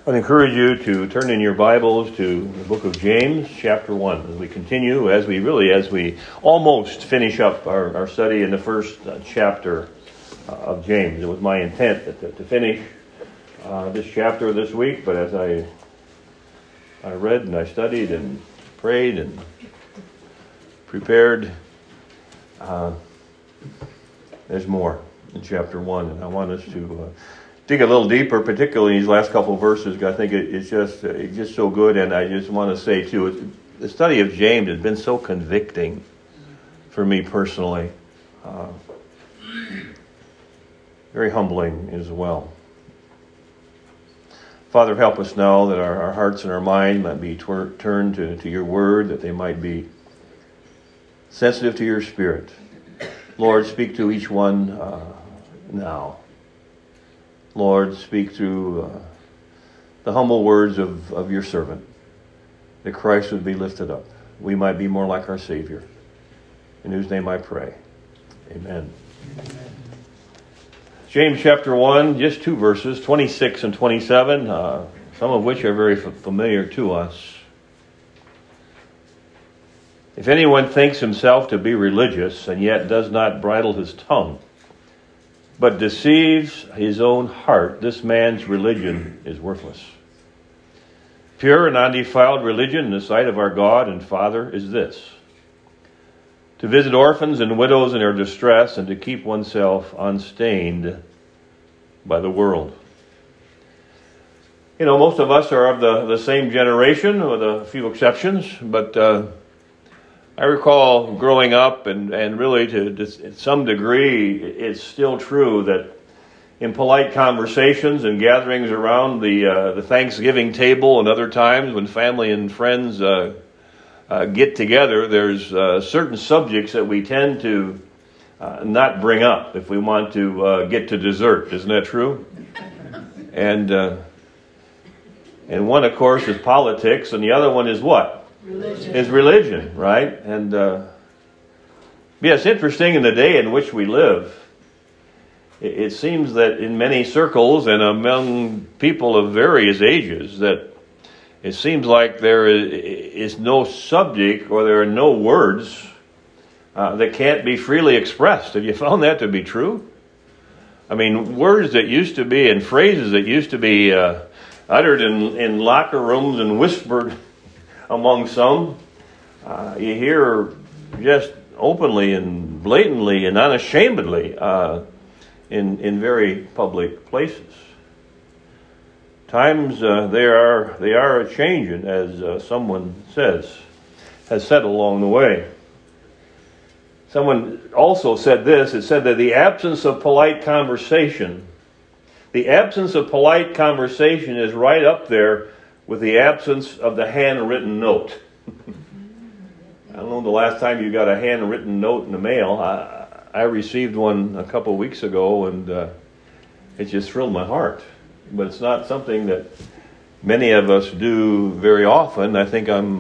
I'd encourage you to turn in your Bibles to the book of James, chapter 1, as we continue, as we almost finish up our study in the first chapter of James. It was my intent to finish this chapter this week, but as I read and I studied and prayed and prepared, there's more in chapter 1, and I want us to dig a little deeper, particularly in these last couple of verses. I think it's just so good, and I just want to say too, the study of James has been so convicting for me personally, very humbling as well. Father, help us now that our hearts and our mind might be turned to your word, that they might be sensitive to your Spirit. Lord, speak to each one now. Lord, speak through the humble words of your servant, that Christ would be lifted up. We might be more like our Savior. In whose name I pray. Amen. Amen. James chapter 1, just 2 verses, 26 and 27, some of which are very familiar to us. If anyone thinks himself to be religious and yet does not bridle his tongue, but deceives his own heart, this man's religion is worthless. Pure and undefiled religion in the sight of our God and Father is this: to visit orphans and widows in their distress and to keep oneself unstained by the world. You know, most of us are of the same generation, with a few exceptions, but I recall growing up, and really to some degree, it's still true that in polite conversations and gatherings around the Thanksgiving table and other times when family and friends get together, there's certain subjects that we tend to not bring up if we want to get to dessert. Isn't that true? And one, of course, is politics, and the other one is what? Religion, right? And it's interesting in the day in which we live. It seems that in many circles and among people of various ages, that it seems like there is no subject or there are no words that can't be freely expressed. Have you found that to be true? I mean, words that used to be and phrases that used to be uttered in locker rooms and whispered among some, you hear just openly and blatantly and unashamedly in very public places. Times they are a changing, as someone has said along the way. Someone also said this. It said that the absence of polite conversation is right up there with the absence of the handwritten note. I don't know the last time you got a handwritten note in the mail. I received one a couple of weeks ago, and it just thrilled my heart. But it's not something that many of us do very often. I think I'm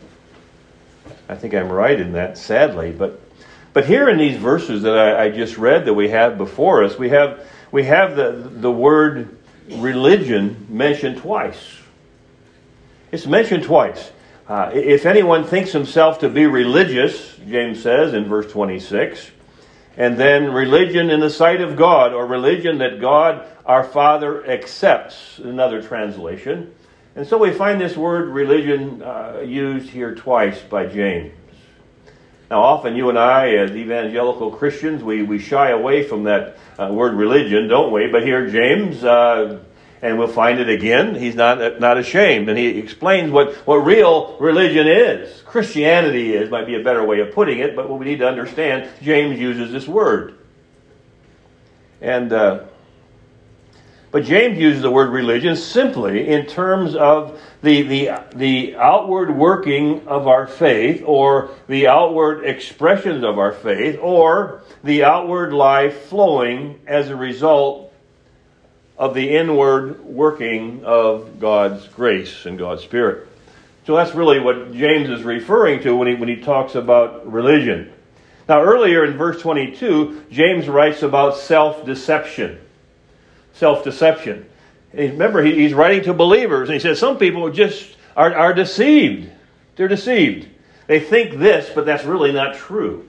right in that, sadly. But here in these verses that I just read that we have before us, we have the word religion mentioned twice. It's mentioned twice. If anyone thinks himself to be religious, James says in verse 26, and then religion in the sight of God, or religion that God our Father accepts, another translation. And so we find this word religion used here twice by James. Now often you and I, as evangelical Christians, we shy away from that word religion, don't we? But here James, and we'll find it again, he's not ashamed. And he explains what real religion is. Christianity is, might be a better way of putting it, but what we need to understand, James uses this word. And but James uses the word religion simply in terms of the outward working of our faith, or the outward expressions of our faith, or the outward life flowing as a result of the inward working of God's grace and God's Spirit. So that's really what James is referring to when he talks about religion. Now earlier in verse 22, James writes about self-deception. Self-deception. Remember, he's writing to believers, and he says some people just are deceived. They're deceived. They think this, but that's really not true.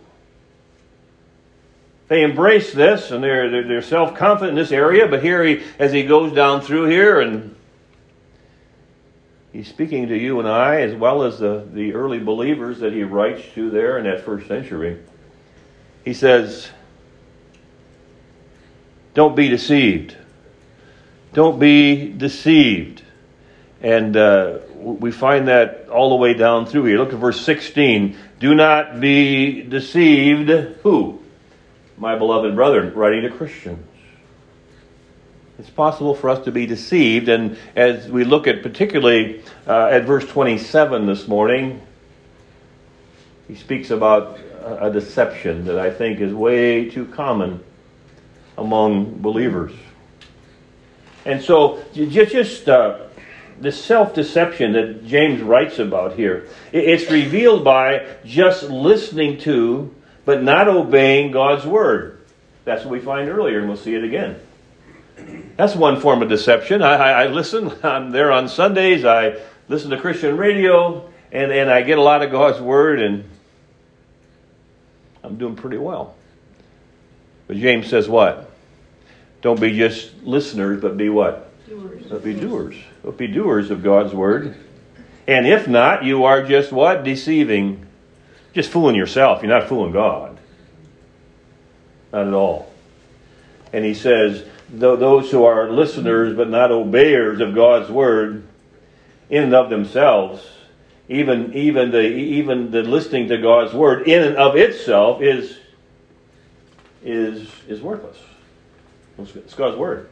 They embrace this, and they're self-confident in this area, but here as he goes down through here, and he's speaking to you and I, as well as the early believers that he writes to there in that first century. He says, don't be deceived. Don't be deceived. And we find that all the way down through here. Look at verse 16. Do not be deceived. Who? My beloved brethren, writing to Christians. It's possible for us to be deceived. And as we look at particularly at verse 27 this morning, he speaks about a deception that I think is way too common among believers. And so just this self-deception that James writes about here, it's revealed by just listening to but not obeying God's word. That's what we find earlier, and we'll see it again. That's one form of deception. I listen. I'm there on Sundays. I listen to Christian radio, and I get a lot of God's word, and I'm doing pretty well. But James says what? Don't be just listeners, but be what? Doers. But be doers. But be doers of God's word. And if not, you are just what? Deceiving. Just fooling yourself. You're not fooling God. Not at all. And he says, those who are listeners but not obeyers of God's word, in and of themselves, even the listening to God's word in and of itself is worthless. It's God's word.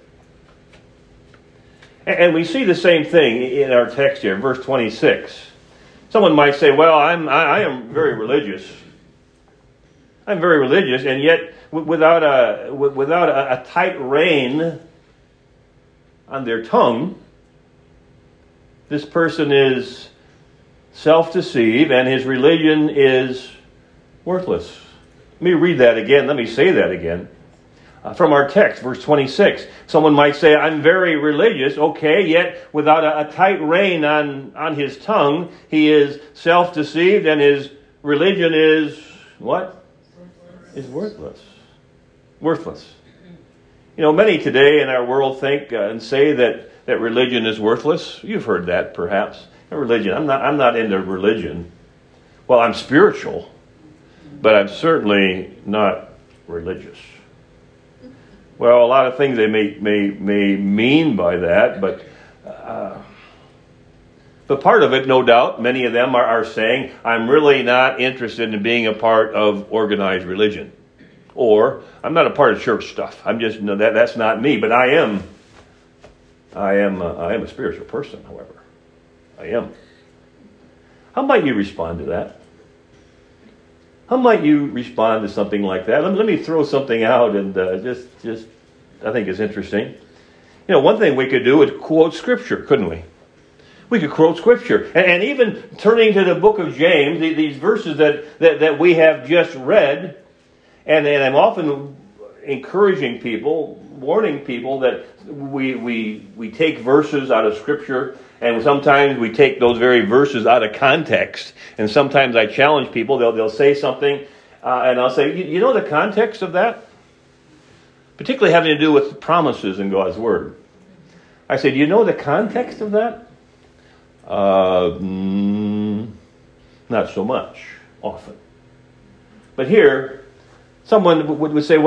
And we see the same thing in our text here, verse 26. Someone might say, well, I am very religious. I'm very religious, and yet without a tight rein on their tongue, this person is self-deceived and his religion is worthless. Let me read that again. Let me say that again. From our text, verse 26. Someone might say, I'm very religious. Okay, yet without a tight rein on his tongue, he is self-deceived and his religion is what? Is worthless. Worthless. You know, many today in our world think and say that religion is worthless. You've heard that perhaps. Religion. I'm not into religion. Well, I'm spiritual, but I'm certainly not religious. Well, a lot of things they may mean by that, but part of it, no doubt, many of them are saying, I'm really not interested in being a part of organized religion, or I'm not a part of church stuff. I'm just that's not me. But I am a spiritual person, however. I am. How might you respond to that? How might you respond to something like that? Let me throw something out, and just I think it's interesting. You know, one thing we could do is quote Scripture, couldn't we? We could quote Scripture, and even turning to the book of James, these verses that we have just read, and I'm often encouraging people, warning people that we take verses out of Scripture. And sometimes we take those very verses out of context. And sometimes I challenge people. They'll say something, and I'll say, you know the context of that? Particularly having to do with the promises in God's Word. I say, do you know the context of that? Not so much, often. But here, someone would say,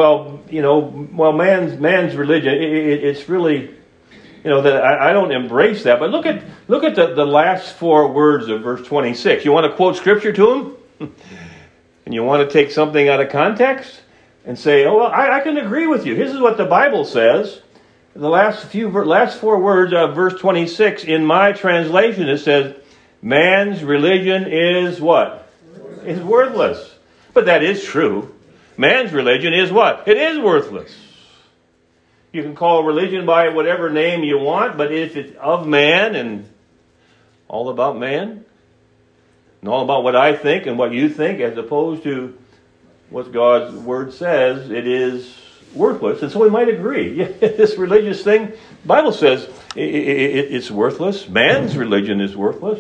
man's religion, it's really... that I don't embrace that. But look at the last four words of verse 26. You want to quote Scripture to him? And you want to take something out of context? And say, I can agree with you. This is what the Bible says. The last four words of verse 26, in my translation, it says, man's religion is what? Is worthless. But that is true. Man's religion is what? It is worthless. You can call religion by whatever name you want, but if it's of man and all about man, and all about what I think and what you think, as opposed to what God's Word says, it is worthless. And so we might agree. This religious thing, the Bible says it's worthless. Man's religion is worthless.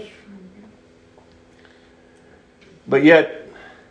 But yet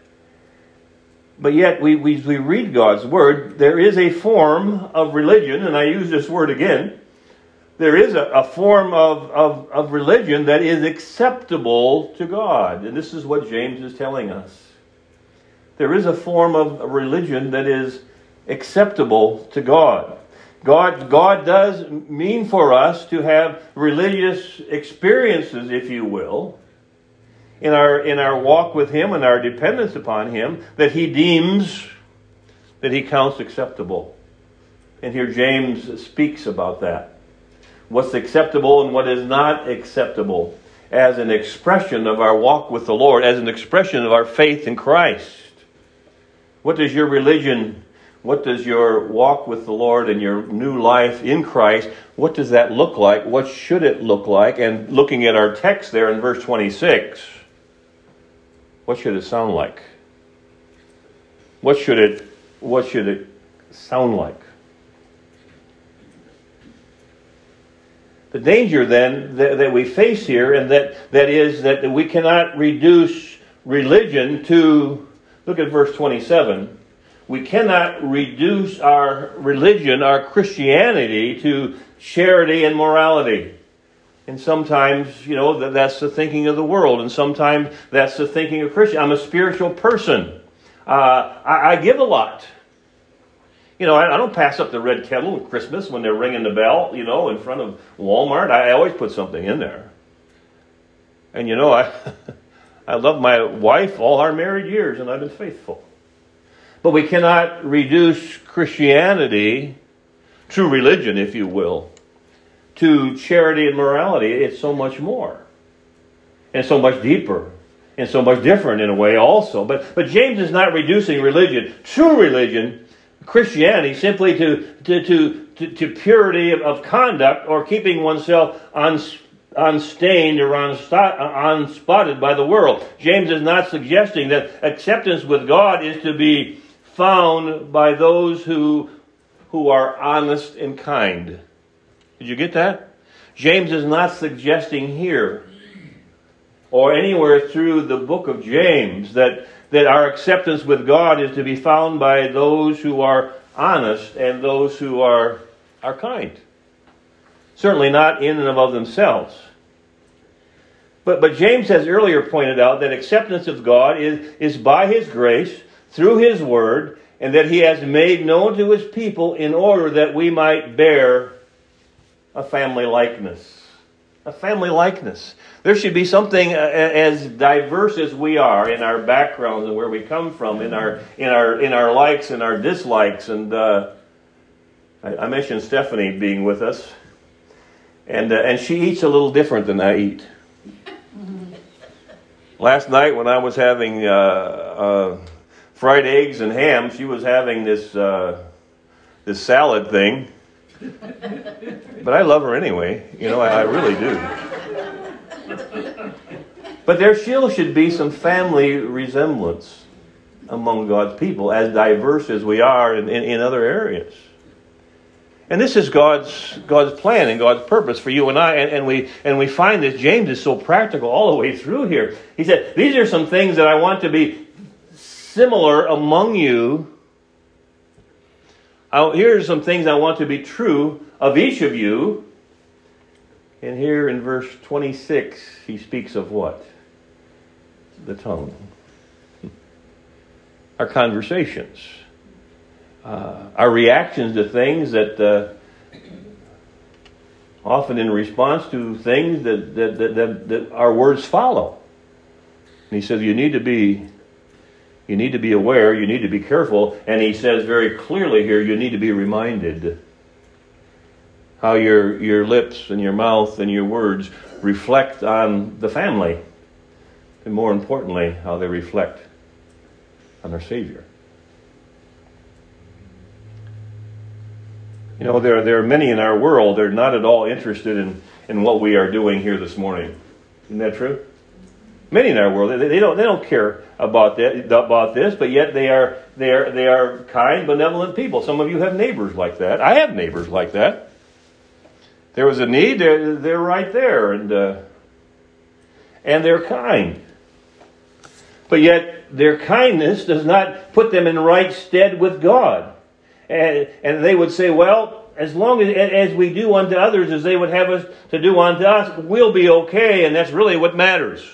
we read God's Word. There is a form of religion, and I use this word again. There is a form of religion that is acceptable to God. And this is what James is telling us. There is a form of religion that is acceptable to God. God does mean for us to have religious experiences, if you will, in our walk with Him and our dependence upon Him, that He deems, that He counts acceptable. And here James speaks about that. What's acceptable and what is not acceptable as an expression of our walk with the Lord, as an expression of our faith in Christ. What does your religion, what does your walk with the Lord and your new life in Christ, what does that look like? What should it look like? And looking at our text there in verse 26, what should it sound like? What should it sound like? The danger then that we face here, and that is that we cannot reduce religion to, look at verse 27. We cannot reduce our religion, our Christianity, to charity and morality. And sometimes, that's the thinking of the world. And sometimes that's the thinking of Christian. I'm a spiritual person. I give a lot. I don't pass up the red kettle at Christmas when they're ringing the bell, in front of Walmart. I always put something in there. And, I love my wife all our married years, and I've been faithful. But we cannot reduce Christianity, true religion, if you will, to charity and morality. It's so much more. And so much deeper. And so much different in a way also. But James is not reducing religion, true religion, Christianity, simply to purity of conduct or keeping oneself unstained or unspotted by the world. James is not suggesting that acceptance with God is to be found by those who are honest and kind. Did you get that? James is not suggesting here or anywhere through the book of James that our acceptance with God is to be found by those who are honest and those who are kind. Certainly not in and of themselves. But James has earlier pointed out that acceptance of God is by His grace, through His Word, and that He has made known to His people in order that we might bear a family likeness. A family likeness. There should be something as diverse as we are in our backgrounds and where we come from, in our likes and our dislikes. And I mentioned Stephanie being with us, and she eats a little different than I eat. Last night when I was having fried eggs and ham, she was having this salad thing. But I love her anyway. I really do. But there still should be some family resemblance among God's people, as diverse as we are in other areas. And this is God's plan and God's purpose for you and I. And we find that James is so practical all the way through here. He said, these are some things that I want to be similar among you. Here are some things I want to be true of each of you. And here in verse 26, he speaks of what? The tongue. Our conversations. Our reactions to things that often in response to things that our words follow. And he says you need to be aware, you need to be careful, and he says very clearly here, you need to be reminded how your lips and your mouth and your words reflect on the family, and more importantly, how they reflect on our Savior. There are many in our world that are not at all interested in what we are doing here this morning. Isn't that true? Many in our world, they don't care about this, but yet they are kind, benevolent people. Some of you have neighbors like that. I have neighbors like that. There was a need, they're right there, and they're kind. But yet their kindness does not put them in right stead with God. And they would say, well, as long as we do unto others as they would have us to do unto us, we'll be okay, and that's really what matters.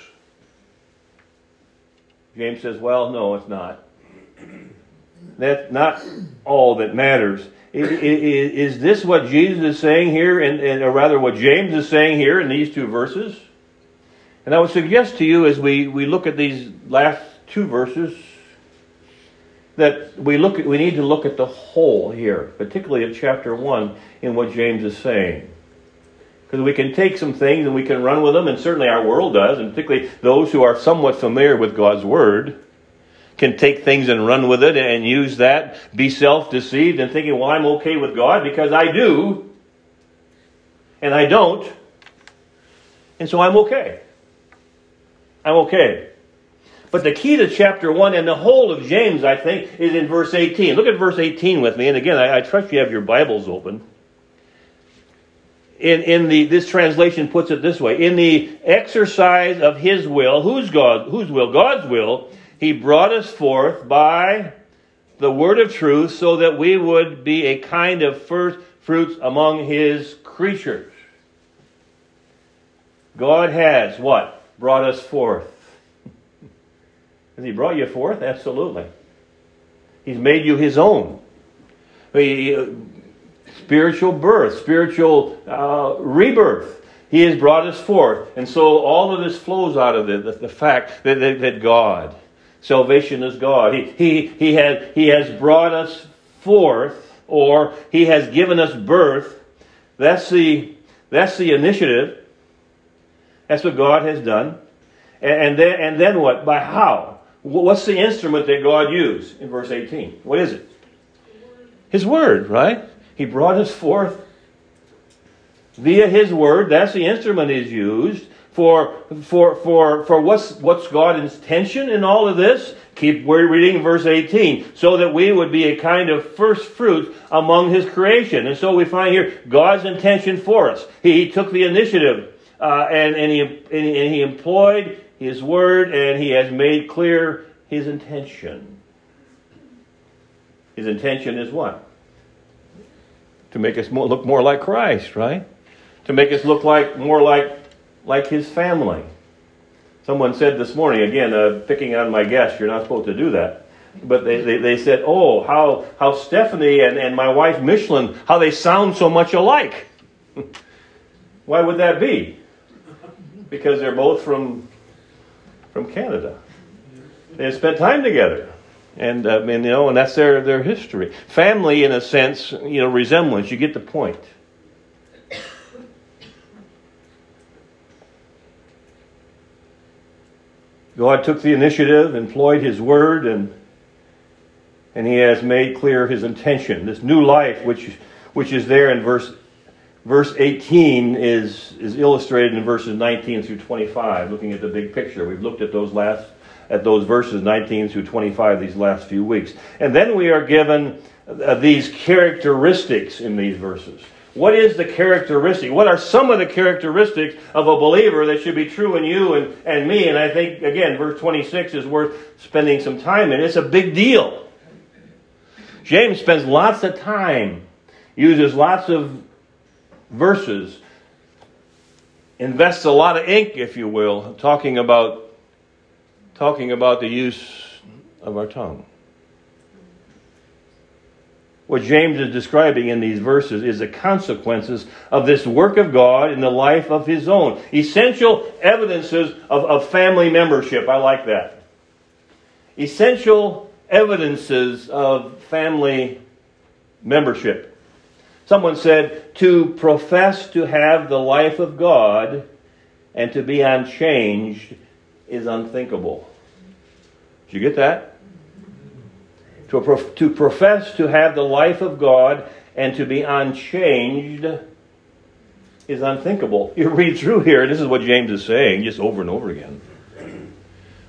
James says, well, no, it's not. That's not all that matters. Is this what Jesus is saying here, or rather what James is saying here in these two verses? And I would suggest to you as we look at these last two verses that we need to look at the whole here, particularly of chapter 1 in what James is saying. Because we can take some things and we can run with them, and certainly our world does, and particularly those who are somewhat familiar with God's Word can take things and run with it and use that, be self-deceived and thinking, well, I'm okay with God because I do, and I don't, and so I'm okay. I'm okay. But the key to chapter 1 and the whole of James, I think, is in verse 18. Look at verse 18 with me. And again, I trust you have your Bibles open. This translation puts it this way. In the exercise of His will, whose will? God's will, He brought us forth by the word of truth so that we would be a kind of first fruits among His creatures. God has what? Brought us forth. Has He brought you forth? Absolutely. He's made you His own. Spiritual birth, spiritual rebirth. He has brought us forth. And so all of this flows out of the fact that God, salvation is God. He has brought us forth, or He has given us birth. That's the initiative. That's what God has done. And then what? By how? What's the instrument that God used in verse 18? What is it? His Word, right? He brought us forth via His Word. That's the instrument He's used for what's God's intention in all of this? Keep reading verse 18. So that we would be a kind of first fruit among His creation. And so we find here God's intention for us. He took the initiative. And he employed His Word, and He has made clear His intention. His intention is what? To make us look more like Christ, right? To make us look more like His family. Someone said this morning, again, picking on my guests, you're not supposed to do that. But they said, oh, how Stephanie and my wife Michelin, how they sound so much alike. Why would that be? Because they're both from Canada. They have spent time together. And that's their history. Family, in a sense, resemblance. You get the point. God took the initiative, employed His Word, and He has made clear His intention. This new life, which is there in verse 18, is illustrated in verses 19 through 25. Looking at the big picture, we've looked at those verses 19 through 25 these last few weeks. And then we are given these characteristics in these verses. What is the characteristic? What are some of the characteristics of a believer that should be true in you and me? And I think, again, verse 26 is worth spending some time in. It's a big deal. James spends lots of time, uses lots of verses, invests a lot of ink, if you will, talking about the use of our tongue. What James is describing in these verses is the consequences of this work of God in the life of His own. Essential evidences of family membership. I like that. Essential evidences of family membership. Someone said, to profess to have the life of God and to be unchanged is unthinkable. Did you get that? To profess to have the life of God and to be unchanged is unthinkable. You read through here, and this is what James is saying, just over and over again.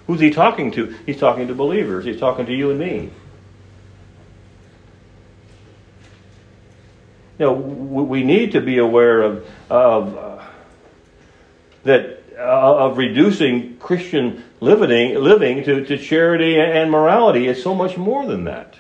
Who's he talking to? He's talking to believers. He's talking to you and me. We need to be aware of reducing Christian living to charity and morality. It's so much more than that.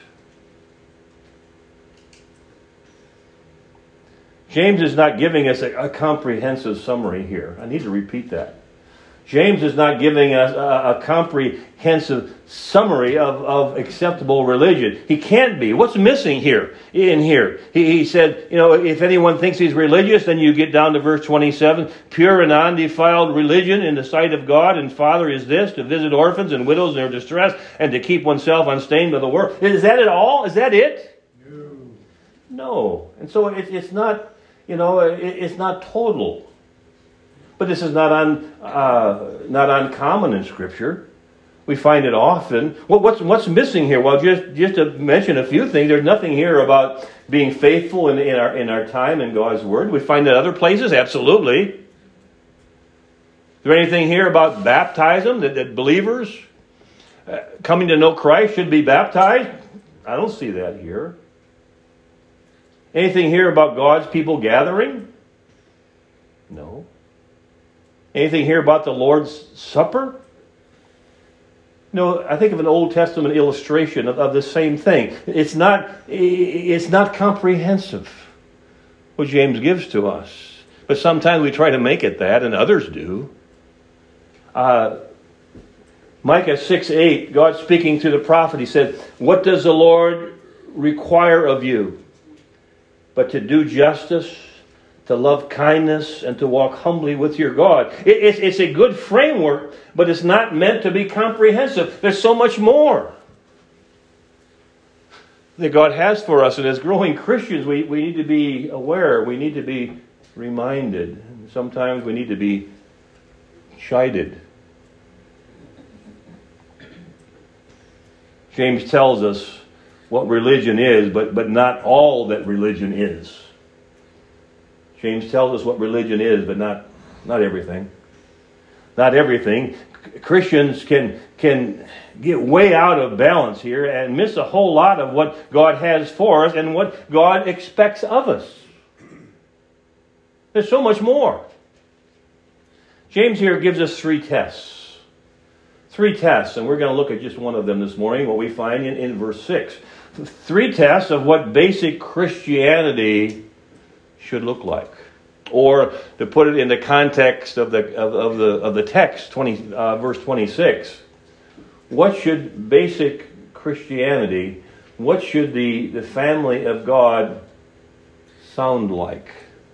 James is not giving us a comprehensive summary here. I need to repeat that. James is not giving us a comprehensive summary of acceptable religion. He can't be. What's missing here? He said, if anyone thinks he's religious, then you get down to verse 27. Pure and undefiled religion in the sight of God and Father is this, to visit orphans and widows in their distress and to keep oneself unstained by the world. Is that it all? Is that it? No. And so it's not, it's not total. But this is not uncommon in Scripture. We find it often. What's missing here? Well, just to mention a few things, there's nothing here about being faithful in our time in God's Word. We find it other places, absolutely. Is there anything here about baptism, that believers coming to know Christ should be baptized? I don't see that here. Anything here about God's people gathering? No. Anything here about the Lord's Supper? No, I think of an Old Testament illustration of the same thing. It's not comprehensive, what James gives to us. But sometimes we try to make it that, and others do. Micah 6:8, God speaking to the prophet, he said, "What does the Lord require of you? But to do justice, to love kindness, and to walk humbly with your God." It's a good framework, but it's not meant to be comprehensive. There's so much more that God has for us. And as growing Christians, we need to be aware. We need to be reminded. Sometimes we need to be chided. James tells us what religion is, but not all that religion is. James tells us what religion is, but not everything. Not everything. Christians can get way out of balance here and miss a whole lot of what God has for us and what God expects of us. There's so much more. James here gives us 3 tests. 3 tests, and we're going to look at just one of them this morning, what we find in verse 6. 3 tests of what basic Christianity should look like, or to put it in the context of the text, verse 26. What should basic Christianity, what should the family of God sound like?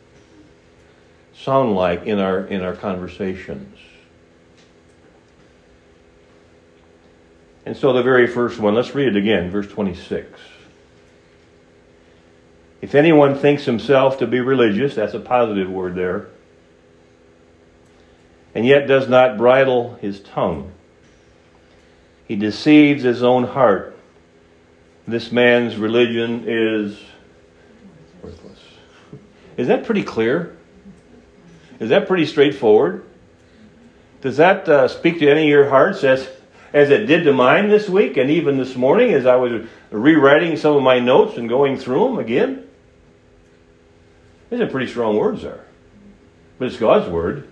Sound like in our conversations. And so the very first one, let's read it again, verse 26. If anyone thinks himself to be religious, that's a positive word there, and yet does not bridle his tongue, he deceives his own heart. This man's religion is worthless. Is that pretty clear? Is that pretty straightforward? Does that speak to any of your hearts as it did to mine this week and even this morning as I was rewriting some of my notes and going through them again? These are pretty strong words there. But it's God's word.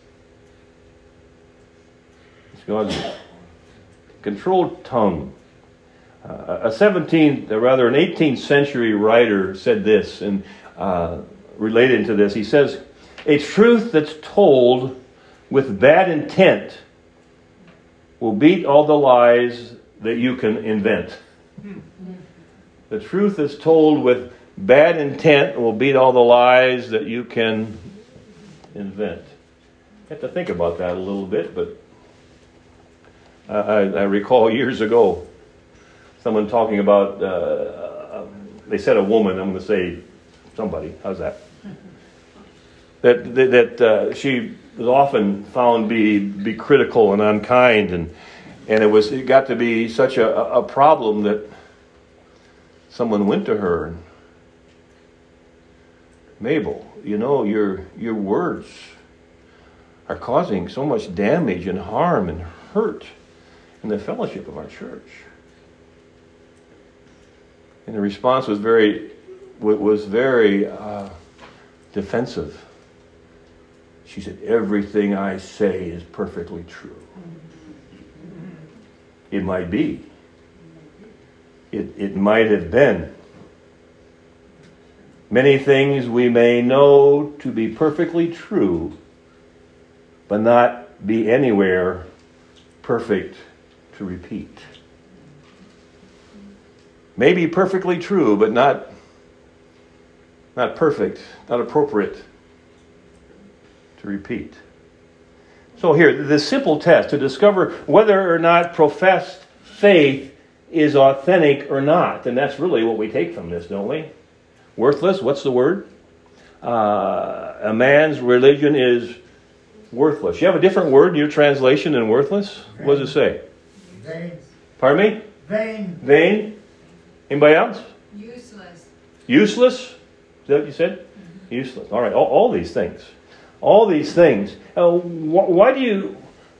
It's God's controlled tongue. An 18th century writer said this, and related to this, he says, "A truth that's told with bad intent will beat all the lies that you can invent." The truth that's told with bad intent will beat all the lies that you can invent. I have to think about that a little bit, but I recall years ago someone talking about, they said a woman, I'm going to say somebody, how's that? That she was often found be critical and unkind, and it got to be such a problem that someone went to her and, "Mabel, your words are causing so much damage and harm and hurt. in the fellowship of our church. And the response was very defensive. She said, everything I say is perfectly true. It might be. It might have been. Many things we may know to be perfectly true, but not be anywhere perfect to repeat. Maybe perfectly true, but not perfect, not appropriate to repeat. So here, the simple test to discover whether or not professed faith is authentic or not. And that's really what we take from this, don't we? Worthless, what's the word? A man's religion is worthless. You have a different word in your translation than worthless? Vain. What does it say? Vain. Pardon me? Vain. Vain? Anybody else? Useless. Useless? Is that what you said? Mm-hmm. Useless. All right, all these things. All these things. Why do you...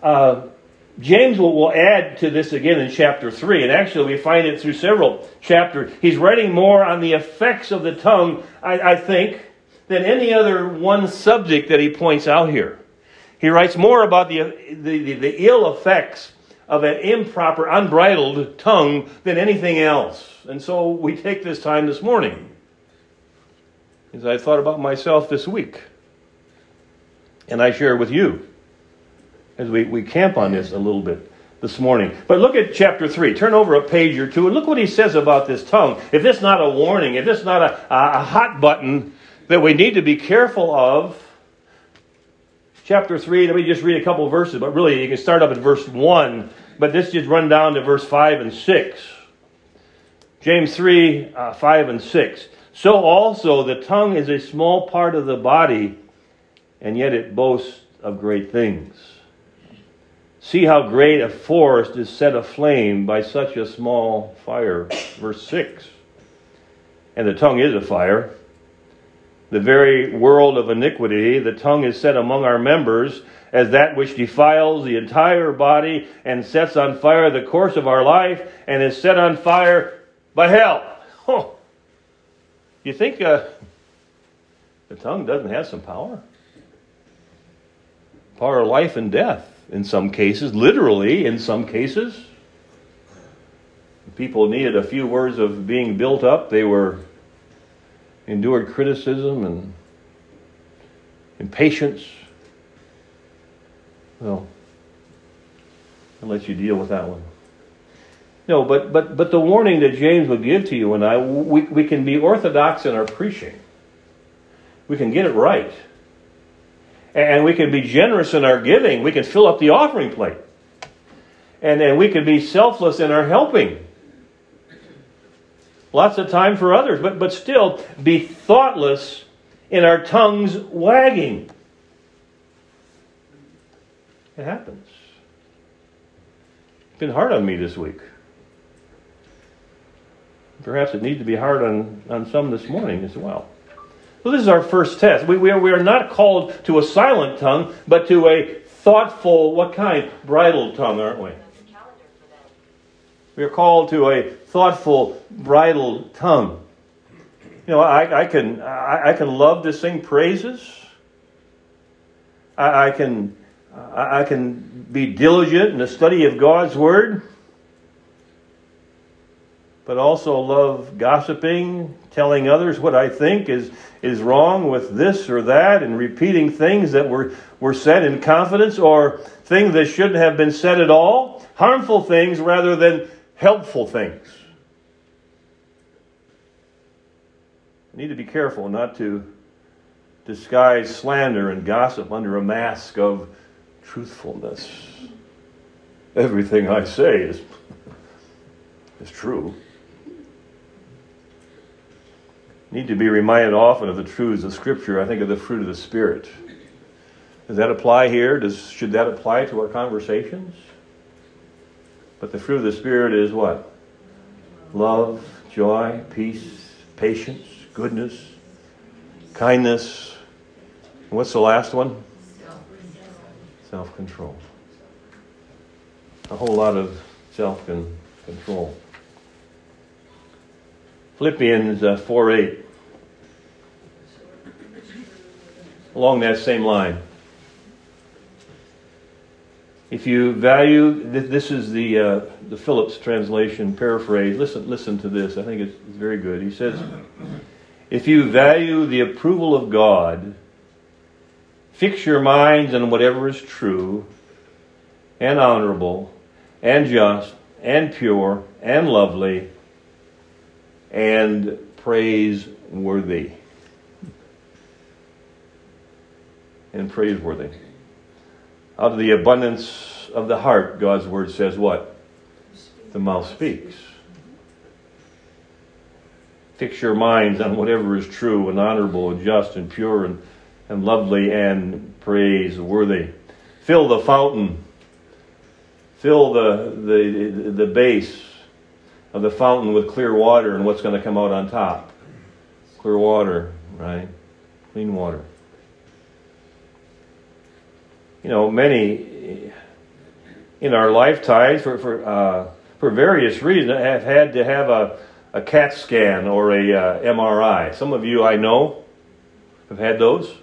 James will add to this again in chapter 3, and actually we find it through several chapters. He's writing more on the effects of the tongue, I think, than any other one subject that he points out here. He writes more about the ill effects of an improper, unbridled tongue than anything else. And so we take this time this morning, as I thought about myself this week, and I share with you as we camp on this a little bit this morning. But look at chapter 3. Turn over a page or two and look what he says about this tongue. If this is not a warning, if this is not a hot button that we need to be careful of, chapter 3, let me just read a couple of verses, but really you can start up at verse 1, but this just run down to verse 5 and 6. James 3, 5 and 6. So also the tongue is a small part of the body, and yet it boasts of great things. See how great a forest is set aflame by such a small fire. Verse 6. And the tongue is a fire. The very world of iniquity, the tongue is set among our members as that which defiles the entire body and sets on fire the course of our life and is set on fire by hell. Oh. You think the tongue doesn't have some power? Power of life and death. In some cases, literally in some cases. People needed a few words of being built up. They endured criticism and impatience. Well, I'll let you deal with that one. No, but the warning that James would give to you and I, we can be orthodox in our preaching. We can get it right. And we can be generous in our giving. We can fill up the offering plate. And we can be selfless in our helping. Lots of time for others. But still, be thoughtless in our tongues wagging. It happens. It's been hard on me this week. Perhaps it needs to be hard on some this morning as well. So this is our first test. We are not called to a silent tongue, but to a thoughtful, what kind? Bridled tongue, aren't we? We are called to a thoughtful, bridled tongue. You know, I can love to sing praises. I can be diligent in the study of God's Word, but also love gossiping, telling others what I think is wrong with this or that, and repeating things that were said in confidence, or things that shouldn't have been said at all, harmful things rather than helpful things. We need to be careful not to disguise slander and gossip under a mask of truthfulness. Everything I say is true. Need to be reminded often of the truths of Scripture. I think of the fruit of the Spirit. Does that apply here? Should that apply to our conversations? But the fruit of the Spirit is what? Love, joy, peace, patience, goodness, kindness. And what's the last one? Self-control. A whole lot of self-control. Philippians 4:8. Along that same line. If you value, this is the Phillips translation paraphrase. Listen to this. I think it's very good. He says, if you value the approval of God, fix your minds on whatever is true and honorable and just and pure and lovely and praiseworthy. And praiseworthy. Out of the abundance of the heart, God's word says what? The mouth speaks. Fix your minds on whatever is true and honorable and just and pure and lovely and praiseworthy. Fill the fountain. Fill the base of the fountain with clear water, and what's going to come out on top? Clear water, right? Clean water. You know, many in our lifetimes, for various reasons, have had to have a CAT scan or a MRI. Some of you I know have had those.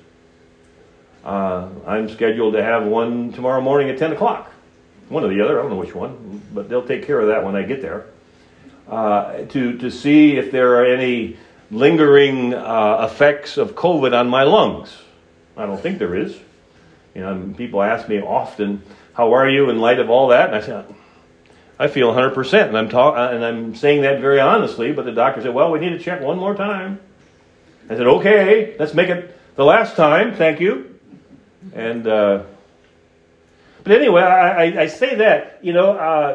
I'm scheduled to have one tomorrow morning at 10 o'clock. One or the other, I don't know which one, but they'll take care of that when I get there. To see if there are any lingering effects of COVID on my lungs. I don't think there is. You know, people ask me often, "How are you in light of all that?" And I say, "I feel 100%." And I'm saying that very honestly. But the doctor said, "Well, we need to check one more time." I said, "Okay, let's make it the last time. Thank you." And but anyway, I say that, you know,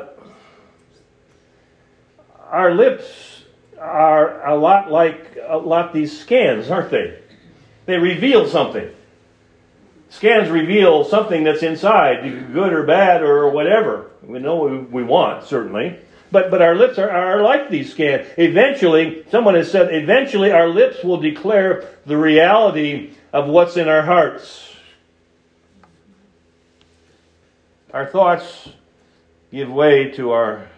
our lips are a lot these scans, aren't they? They reveal something. Scans reveal something that's inside, good or bad or whatever. We know what we want, certainly. But our lips are like these scans. Eventually, someone has said, eventually our lips will declare the reality of what's in our hearts. Our thoughts give way to our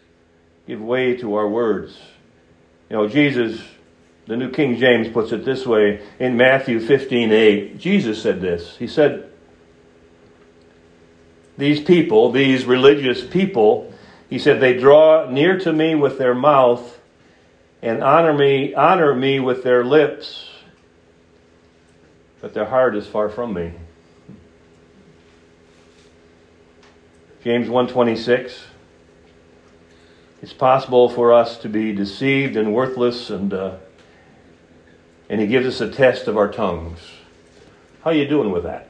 words. You know, Jesus, the New King James puts it this way in Matthew 15:8. Jesus said this. He said, these people, these religious people, he said, they draw near to me with their mouth and honor me with their lips, but their heart is far from me. James 1:26. It's possible for us to be deceived and worthless, and he gives us a test of our tongues. How are you doing with that?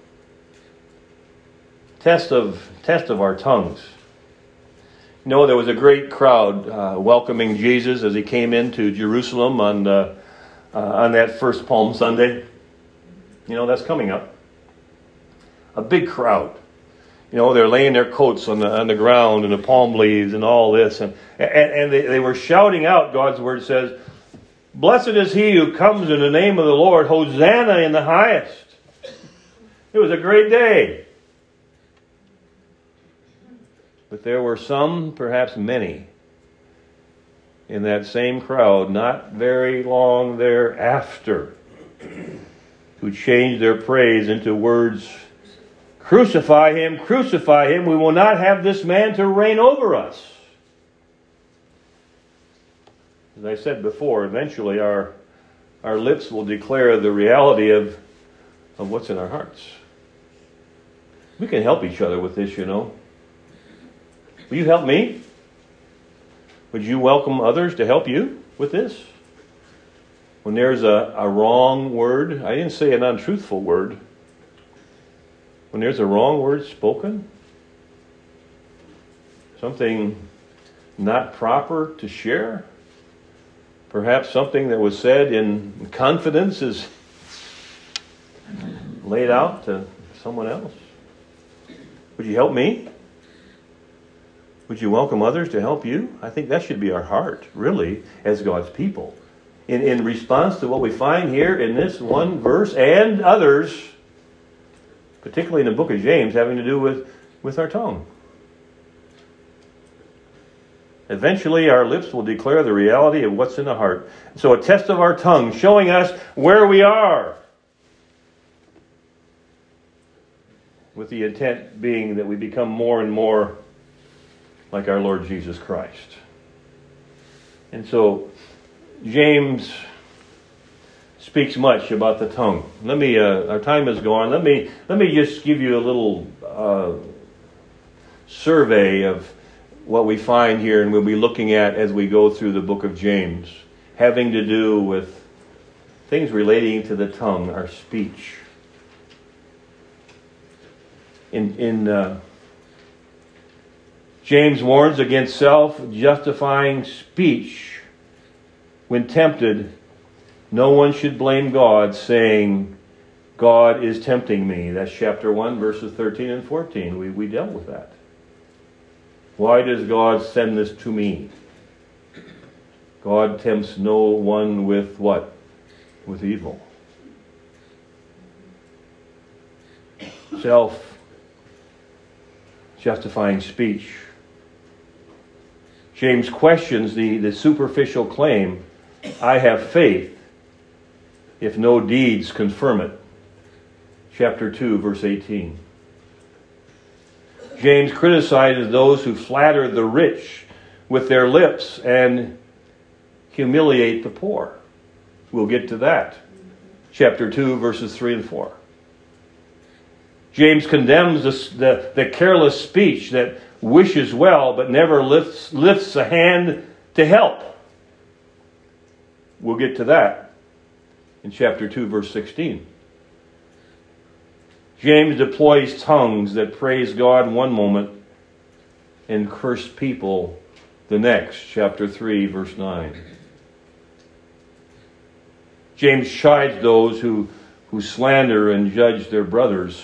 Test of our tongues. You know, there was a great crowd welcoming Jesus as he came into Jerusalem on that first Palm Sunday. You know, that's coming up. A big crowd. You know, they're laying their coats on the ground and the palm leaves and all this. And they were shouting out, God's word says, "Blessed is he who comes in the name of the Lord. Hosanna in the highest." It was a great day. But there were some, perhaps many, in that same crowd, not very long thereafter, who changed their praise into words, "Crucify him, crucify him. We will not have this man to reign over us." As I said before, eventually our lips will declare the reality of what's in our hearts. We can help each other with this, you know. Will you help me? Would you welcome others to help you with this? When there's a wrong word, I didn't say an untruthful word. When there's a wrong word spoken, something not proper to share, perhaps something that was said in confidence is laid out to someone else. Would you help me? Would you welcome others to help you? I think that should be our heart, really, as God's people. In response to what we find here in this one verse and others, particularly in the book of James, having to do with our tongue. Eventually, our lips will declare the reality of what's in the heart. So a test of our tongue, showing us where we are, with the intent being that we become more and more like our Lord Jesus Christ. And so, James speaks much about the tongue. Our time is gone. Let me just give you a little survey of what we find here and we'll be looking at as we go through the book of James, having to do with things relating to the tongue, our speech. In James warns against self-justifying speech. When tempted, no one should blame God, saying, God is tempting me. That's chapter 1, verses 13 and 14. We dealt with that. Why does God send this to me? God tempts no one with what? With evil. Self-justifying speech. James questions the superficial claim, I have faith, if no deeds confirm it. Chapter 2, verse 18. James criticizes those who flatter the rich with their lips and humiliate the poor. We'll get to that. Chapter 2, verses 3 and 4. James condemns the careless speech that wishes well but never lifts a hand to help. We'll get to that in chapter 2, verse 16. James deploys tongues that praise God one moment and curse people the next. Chapter 3, verse 9. James chides those who slander and judge their brothers.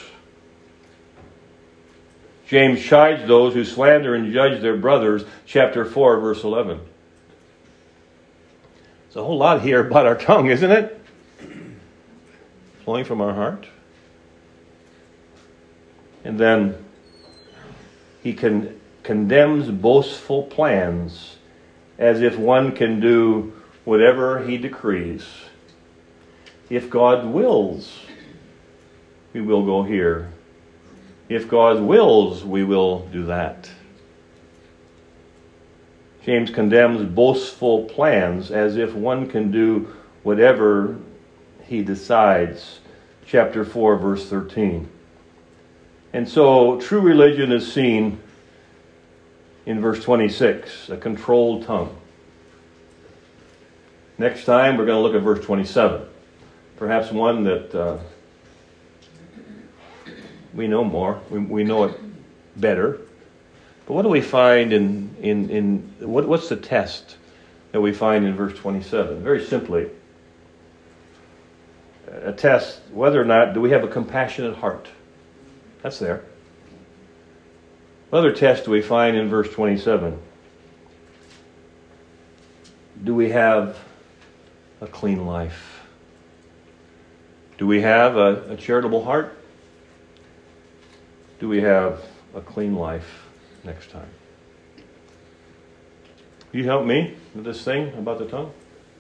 James chides those who slander and judge their brothers. Chapter 4, verse 11. There's a whole lot here about our tongue, isn't it? Flowing from our heart. And then he condemns boastful plans as if one can do whatever he decrees. If God wills, we will go here. If God wills, we will do that. James condemns boastful plans as if one can do whatever he decides. Chapter 4, verse 13. And so true religion is seen in verse 26, a controlled tongue. Next time we're going to look at verse 27. Perhaps one that we know more. We know it better. But what do we find what's the test that we find in verse 27? Very simply, a test whether or not do we have a compassionate heart. That's there. What other test do we find in verse 27? Do we have a clean life? Do we have a charitable heart? Do we have a clean life? Next time. Will you help me with this thing about the tongue?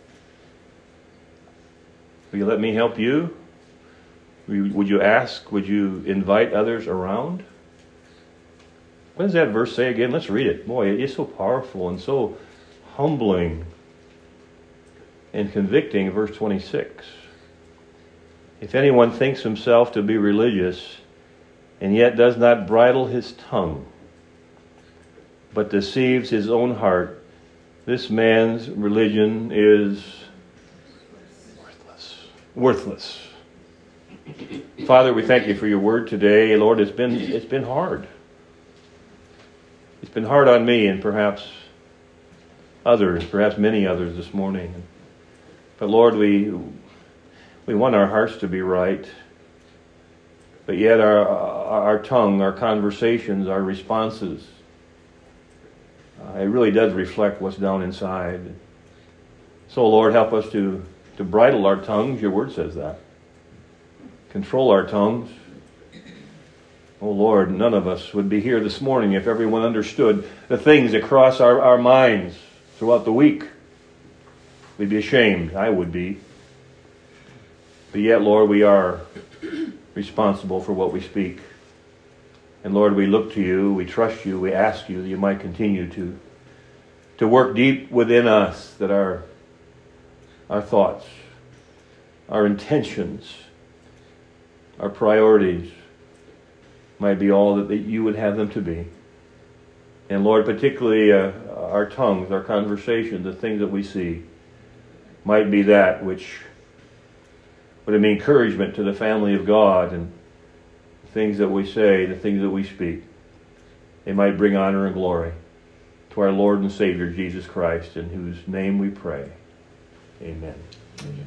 Will you let me help you? Would you ask? Would you invite others around? What does that verse say again? Let's read it. Boy, it is so powerful and so humbling and convicting. Verse 26. If anyone thinks himself to be religious and yet does not bridle his tongue, but deceives his own heart, this man's religion is worthless. Father, we thank you for your word today. Lord, it's been hard. It's been hard on me and perhaps many others this morning. But Lord, we want our hearts to be right. But yet our tongue, our conversations, our responses, it really does reflect what's down inside. So Lord, help us to bridle our tongues. Your word says that. Control our tongues. Oh Lord, none of us would be here this morning if everyone understood the things that cross our minds throughout the week. We'd be ashamed. I would be. But yet, Lord, we are responsible for what we speak. And Lord, we look to you, we trust you, we ask you that you might continue to work deep within us, that our thoughts, our intentions, our priorities might be all that you would have them to be. And Lord, particularly our tongues, our conversation, the things that we see, might be that which would be encouragement to the family of God, and the things that we say, the things that we speak, they might bring honor and glory to our Lord and Savior Jesus Christ, in whose name we pray. Amen.